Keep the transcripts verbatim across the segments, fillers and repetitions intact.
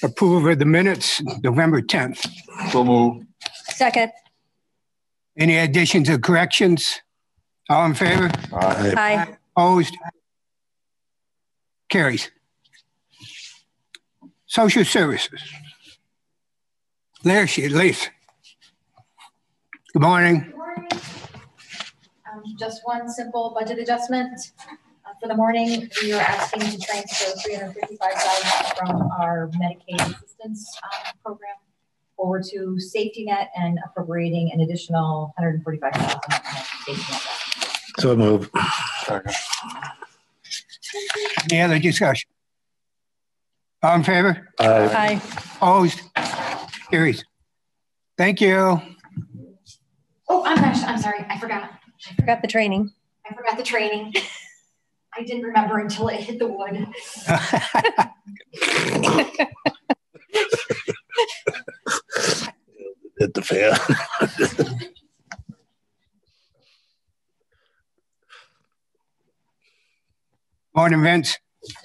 Approval of the minutes, November tenth. So move. Second. Any additions or corrections? All in favor? Aye. Aye. Opposed? Carries. Social services. There she is, Lisa. Good morning. Good morning. Um, just one simple budget adjustment. Uh, for the morning, we are asking to transfer three hundred fifty-five thousand dollars from our Medicaid assistance um, program over to Safety Net and appropriating an additional one hundred forty-five thousand dollars from Safety Net. So move. Any other discussion? All in favor? Aye. Opposed? Carries. Thank you. Oh, I'm gosh, I'm sorry. I forgot. I forgot the training. I forgot the training. I didn't remember until it hit the wood. Hit the fan. Morning, Vince.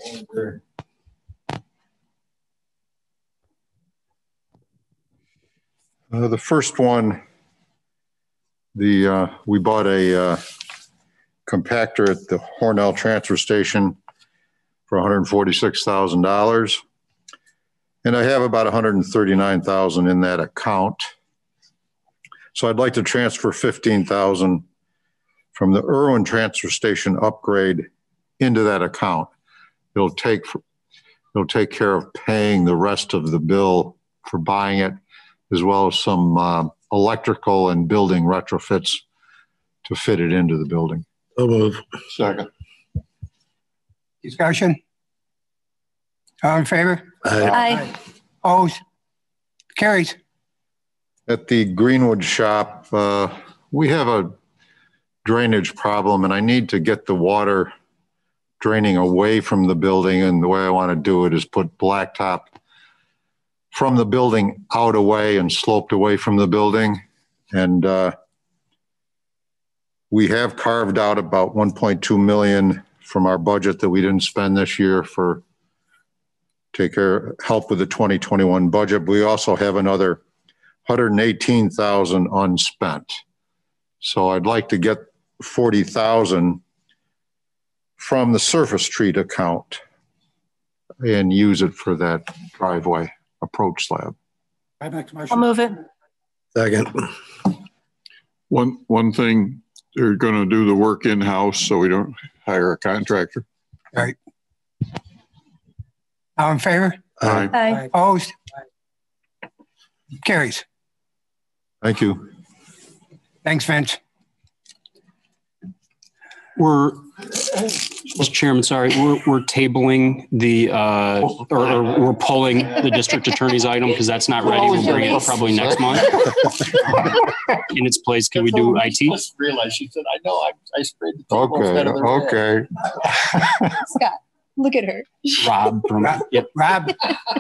Uh, the first one, the uh, we bought a uh, compactor at the Hornell transfer station for one hundred forty-six thousand dollars. And I have about one hundred thirty-nine thousand dollars in that account. So I'd like to transfer fifteen thousand dollars from the Irwin transfer station upgrade into that account. It'll take, it'll take care of paying the rest of the bill for buying it, as well as some uh, electrical and building retrofits to fit it into the building. So move. Second. Discussion? All in favor? Aye. Aye. Opposed? Carries. At the Greenwood shop, uh, we have a drainage problem, and I need to get the water draining away from the building. And the way I want to do it is put blacktop from the building out away and sloped away from the building. And uh, we have carved out about one point two million dollars from our budget that we didn't spend this year for take care, help with the twenty twenty-one budget. We also have another one hundred eighteen thousand dollars unspent. So I'd like to get forty thousand dollars from the surface treat account and use it for that driveway approach slab. I'll move it. Second. One one thing, they're going to do the work in-house, so we don't hire a contractor. All right. All in favor? Aye. Aye. Opposed? Carries. Thank you. Thanks, Vince. We're, Mister Chairman, sorry, we're, we're tabling the, uh, or, or we're pulling the district attorney's item because that's not ready. We'll bring it probably next month. In its place, can we do I T? I just realized she said, I know, I, I sprayed the table Okay, instead of the red." okay. Scott, look at her. Rob from, yep. Rob,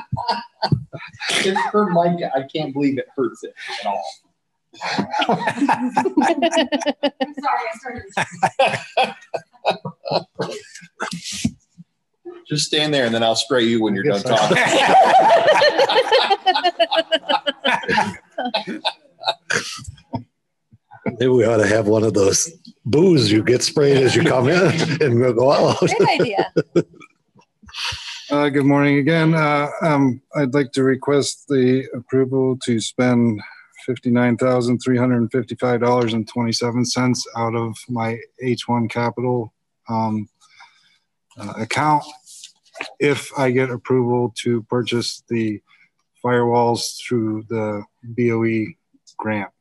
It's her mic. I can't believe it hurts it at all. I'm sorry, I started. Just stand there and then I'll spray you when you're done talking. Maybe we ought to have one of those boos you get sprayed as you come in and we'll go out. Great idea. Uh, good morning again. Uh, um, I'd like to request the approval to spend fifty-nine thousand three hundred fifty-five dollars and twenty-seven cents out of my H one Capital um, uh, account if I get approval to purchase the firewalls through the B O E grant.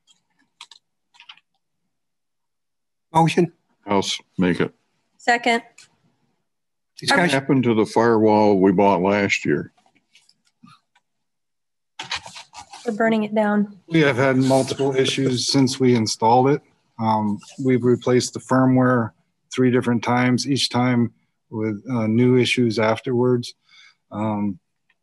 motion, I'll make it. Second. What discussion. happened to the firewall we bought last year? We're burning it down. We have had multiple issues since we installed it. Um, we've replaced the firmware three different times, each time with uh, new issues afterwards. Um,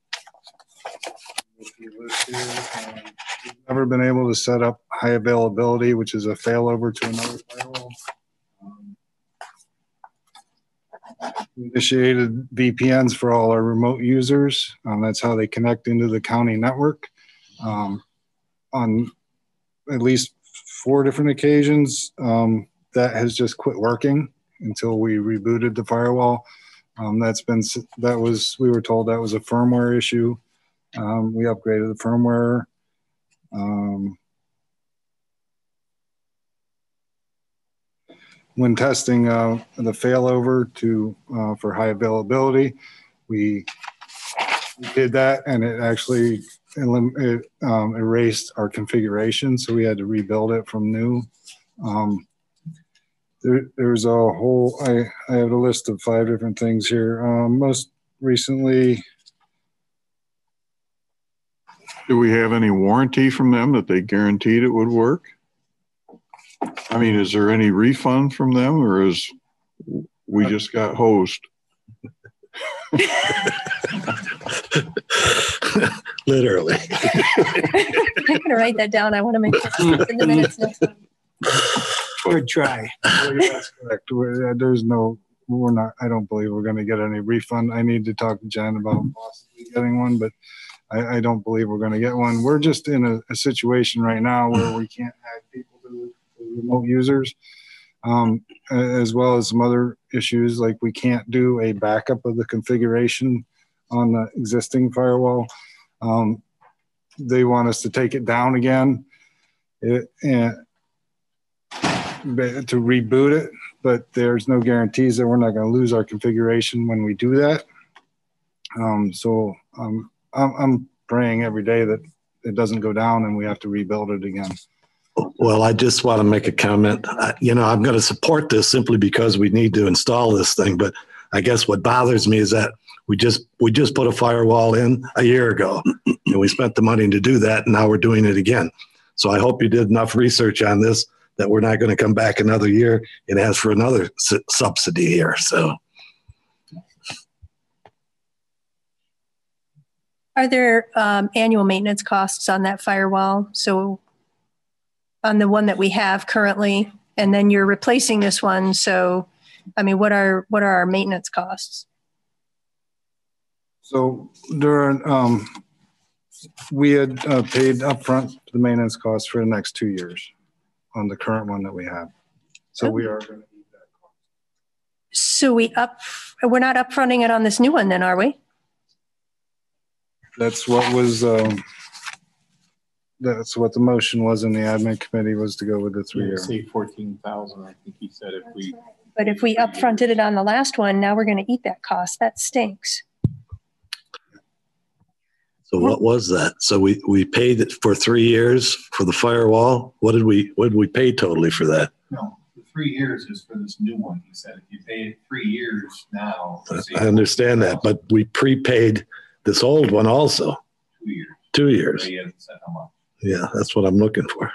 if you look here, um, we've never been able to set up high availability, which is a failover to another firewall. Um, We initiated V P Ns for all our remote users. Um, that's how they connect into the county network. Um, on at least four different occasions, um, that has just quit working until we rebooted the firewall. Um, that's been, that was, we were told that was a firmware issue. Um, we upgraded the firmware. Um, when testing uh, the failover to uh, for high availability, we, we did that, and it actually elim- it, um, erased our configuration, so we had to rebuild it from new. Um, there, there's a whole. I, I have a list of five different things here. Um, most recently, Do we have any warranty from them that they guaranteed it would work? I mean, is there any refund from them, or is we just got hosed? Literally. I'm gonna write that down. I want to make sure it's in the minutes next time. Good try. that's correct. We're, there's no. We're not. I don't believe we're going to get any refund. I need to talk to Jen about possibly getting one, but I, I don't believe we're going to get one. We're just in a, a situation right now where we can't add people to the, the remote users, um, as well as some other issues like we can't do a backup of the configuration on the existing firewall. Um, they want us to take it down again it, and to reboot it, but there's no guarantees that we're not going to lose our configuration when we do that. Um, so um, I'm, I'm praying every day that it doesn't go down and we have to rebuild it again. Well, I just want to make a comment. I, you know, I'm going to support this simply because we need to install this thing. But I guess what bothers me is that we just we just put a firewall in a year ago, and we spent the money to do that, and now we're doing it again. So I hope you did enough research on this that we're not going to come back another year and ask for another su- subsidy here. So. Are there um, annual maintenance costs on that firewall? So on the one that we have currently, and then you're replacing this one. So, I mean, what are what are our maintenance costs? So there are, um, we had uh, paid upfront the maintenance costs for the next two years on the current one that we have. So we are going to need that cost. So we up, we're not upfronting it on this new one then, are we? That's what was, um, that's what the motion was in the admin committee, was to go with the three year. Say fourteen thousand, I think he said if we. But if we upfronted it on the last one, now we're going to eat that cost. That stinks. So what was that? So we, we paid it for three years for the firewall. What did we, what did we pay totally for that? No, the three years is for this new one. He said if you pay it three years now. I understand that, but we prepaid this old one also. Two years. Two years. He hasn't said how much. Yeah, that's what I'm looking for.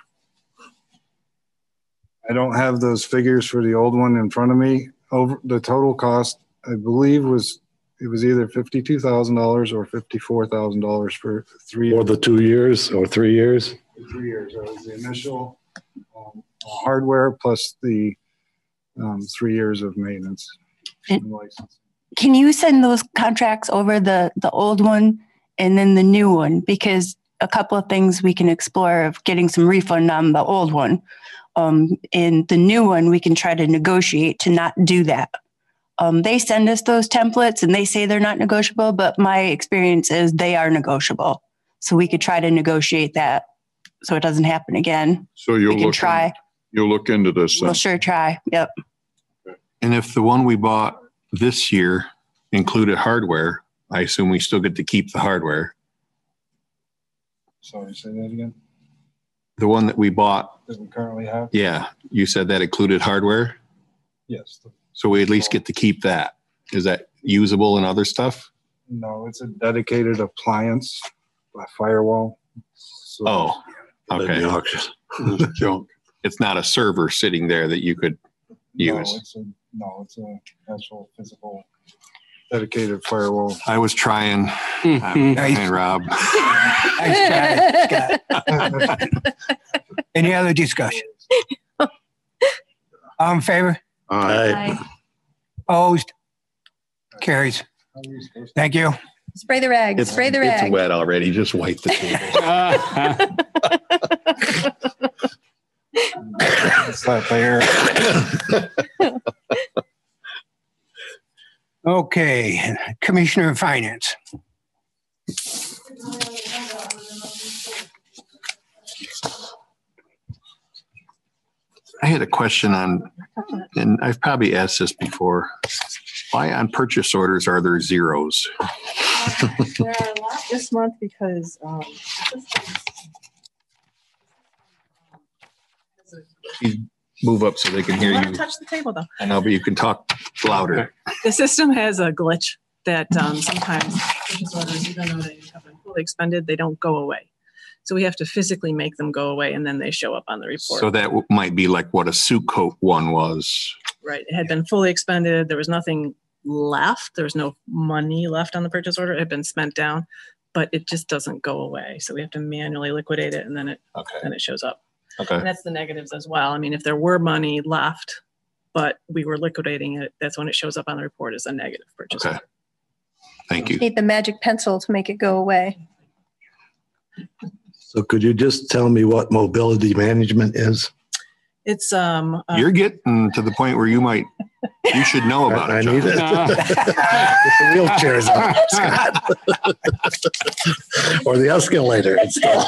I don't have those figures for the old one in front of me. Over the total cost, I believe was, it was either fifty-two thousand dollars or fifty-four thousand dollars for three. Or the two years or three years? Three years. That was the initial um, hardware plus the um, three years of maintenance and license. Can you send those contracts over, the, the old one and then the new one? Because a couple of things we can explore of getting some refund on the old one. Um, in the new one, we can try to negotiate to not do that. Um, they send us those templates and they say they're not negotiable, but my experience is they are negotiable. So we could try to negotiate that so it doesn't happen again. So you'll we can look try. In, you'll look into this. We'll sure try. Yep. And if the one we bought this year included hardware, I assume we still get to keep the hardware. Sorry, say that again. The one that we bought. That we currently have? Yeah. You said that included hardware? Yes. So we at least get to keep that. Is that usable in other stuff? No, it's a dedicated appliance, a firewall. So oh, okay. Junk. It's not a server sitting there that you could use. No, it's a, no, it's a actual physical dedicated firewall. I was trying. Nice. I'm trying, Rob. Nice try, Scott. Any other discussion? All in favor? All right. Opposed? Carries. Thank you. Spray the rag, It's, spray the it's rag. wet already. Just wipe the table. It's that there. Okay, Commissioner of Finance. I had a question on, and I've probably asked this before. Why on purchase orders are there zeros? There are a lot this month because um, Move up so they can hear I want to you. touch the table though. I know, but you can talk louder. The system has a glitch that um, sometimes purchase orders, even though they have been fully expended, they don't go away. So we have to physically make them go away and then they show up on the report. So that w- might be like what a suit coat one was. Right. It had been fully expended. There was nothing left. There was no money left on the purchase order. It had been spent down, but it just doesn't go away. So we have to manually liquidate it and then it, Okay. then it shows up. Okay. And that's the negatives as well. I mean, if there were money left, but we were liquidating it, that's when it shows up on the report as a negative purchase. Okay. Thank you. Need the magic pencil to make it go away. So could you just tell me what mobility management is? It's um. Uh, You're getting to the point where you might, you should know about I it. need John. it. Get the wheelchairs on, Scott. Or the escalator installed.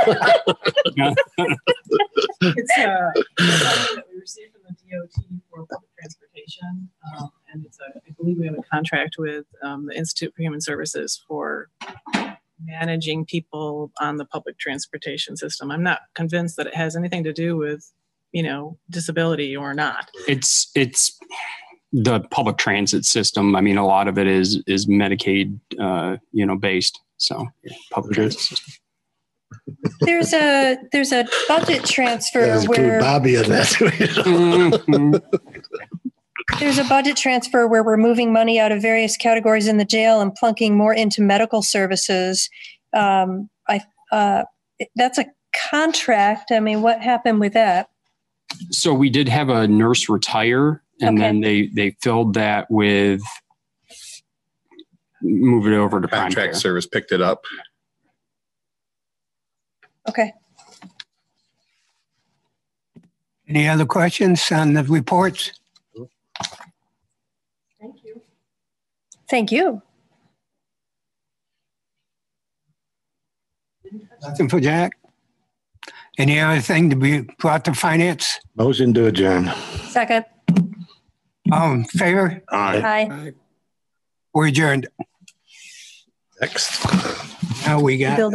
It's uh, something that we received from the D O T for public transportation, um, and it's a. I believe we have a contract with um, the Institute for Human Services for managing people on the public transportation system. I'm not convinced that it has anything to do with, you know, disability or not. It's it's the public transit system. I mean, a lot of it is is Medicaid, uh, you know, based. So yeah, public transit system. There's a, there's a budget transfer There's where, Bobby in that. Mhm. there's a budget transfer where we're moving money out of various categories in the jail and plunking more into medical services. Um, I, uh, that's a contract. I mean, what happened with that? So we did have a nurse retire, and Okay. then they they filled that with move it over to prime care. Contract service picked it up. Okay. Any other questions on the reports? Thank you. Thank you. Nothing for Jack? Any other thing to be brought to finance? Motion to adjourn. Second. All in favor? Hi. We're adjourned. Next. Now we got. Building.